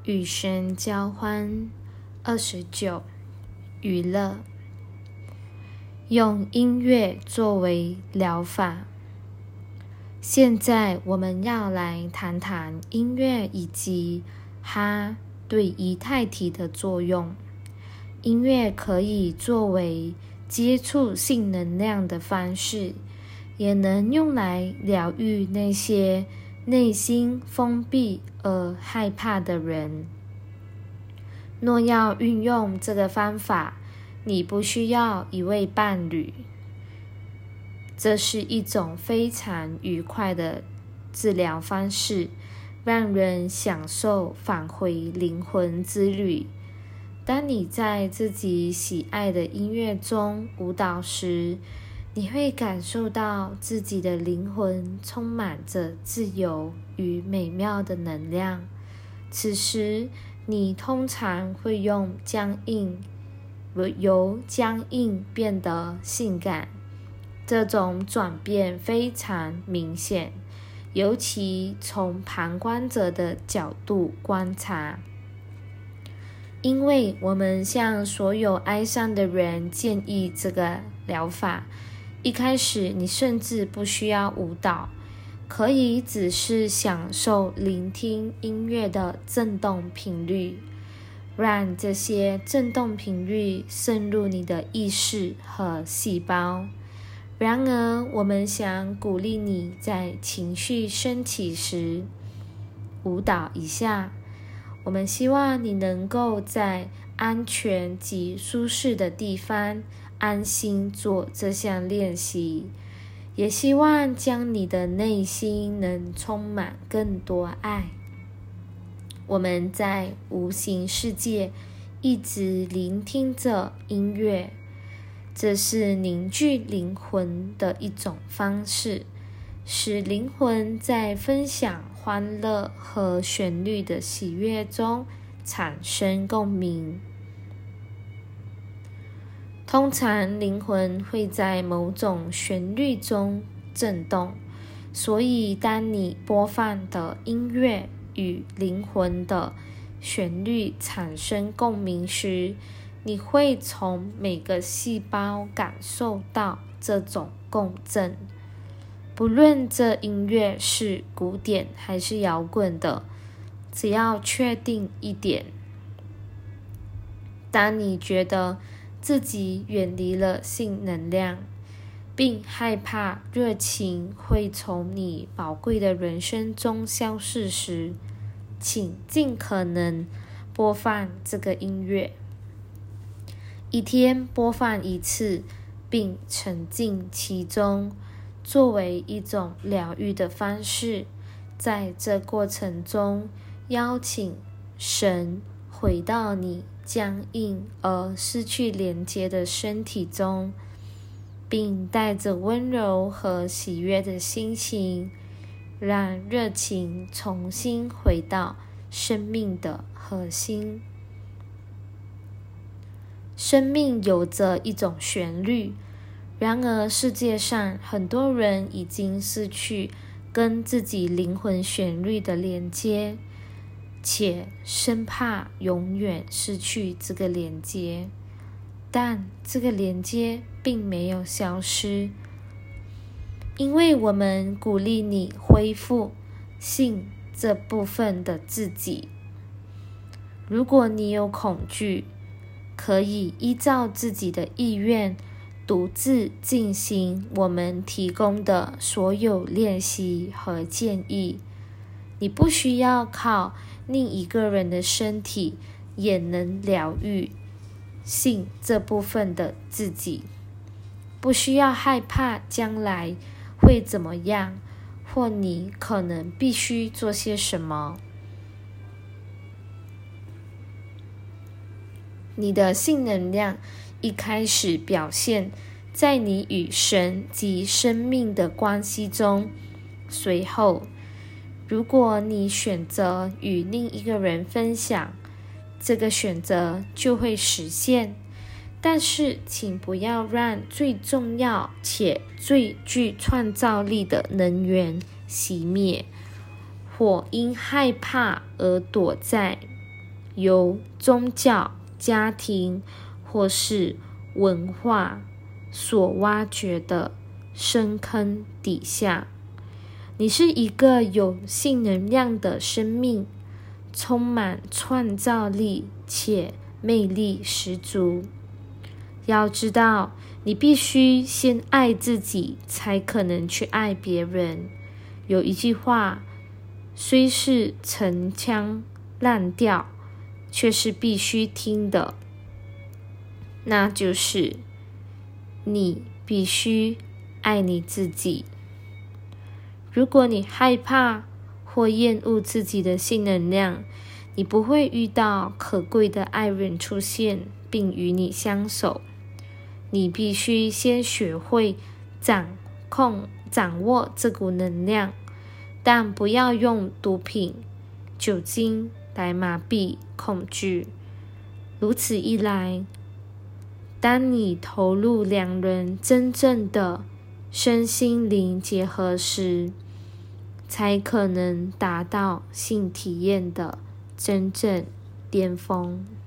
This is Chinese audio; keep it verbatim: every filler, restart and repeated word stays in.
与神交欢。二十九，娱乐。用音乐作为疗法。现在我们要来谈谈音乐以及它对仪态体的作用。音乐可以作为接触性能量的方式，也能用来疗愈那些内心封闭而害怕的人。若要运用这个方法，你不需要一位伴侣。这是一种非常愉快的治疗方式，让人享受返回灵魂之旅。当你在自己喜爱的音乐中舞蹈时，你会感受到自己的灵魂充满着自由与美妙的能量。此时，你通常会用僵硬，由僵硬变得性感。这种转变非常明显，尤其从旁观者的角度观察。因为我们向所有哀伤的人建议这个疗法，一开始你甚至不需要舞蹈，可以只是享受聆听音乐的振动频率，让这些振动频率渗入你的意识和细胞。然而，我们想鼓励你在情绪升起时舞蹈一下。我们希望你能够在安全及舒适的地方安心做这项练习，也希望将你的内心能充满更多爱。我们在无形世界一直聆听着音乐，这是凝聚灵魂的一种方式，使灵魂在分享欢乐和旋律的喜悦中产生共鸣。通常灵魂会在某种旋律中震动，所以当你播放的音乐与灵魂的旋律产生共鸣时，你会从每个细胞感受到这种共振。不论这音乐是古典还是摇滚的，只要确定一点：当你觉得自己远离了性能量，并害怕热情会从你宝贵的人生中消逝时，请尽可能播放这个音乐。一天播放一次，并沉浸其中，作为一种疗愈的方式。在这过程中，邀请神回到你僵硬而失去连接的身体中，并带着温柔和喜悦的心情，让热情重新回到生命的核心。生命有着一种旋律，然而世界上很多人已经失去跟自己灵魂旋律的连接，且生怕永远失去这个连接。但这个连接并没有消失，因为我们鼓励你恢复性这部分的自己。如果你有恐惧，可以依照自己的意愿独自进行我们提供的所有练习和建议。你不需要靠另一个人的身体也能疗愈性这部分的自己。不需要害怕将来会怎么样，或你可能必须做些什么。你的性能量一开始表现在你与神及生命的关系中，随后，如果你选择与另一个人分享，这个选择就会实现。但是，请不要让最重要且最具创造力的能源熄灭，或因害怕而躲在由宗教、家庭或是文化所挖掘的深坑底下。你是一个有性能量的生命，充满创造力且魅力十足。要知道，你必须先爱自己，才可能去爱别人。有一句话，虽是陈腔滥调，却是必须听的，那就是你必须爱你自己。如果你害怕或厌恶自己的性能量，你不会遇到可贵的爱人出现并与你相守。你必须先学会掌控、掌握这股能量，但不要用毒品、酒精来麻痹恐惧。如此一来，当你投入两人真正的身心灵结合时，才可能达到性体验的真正巅峰。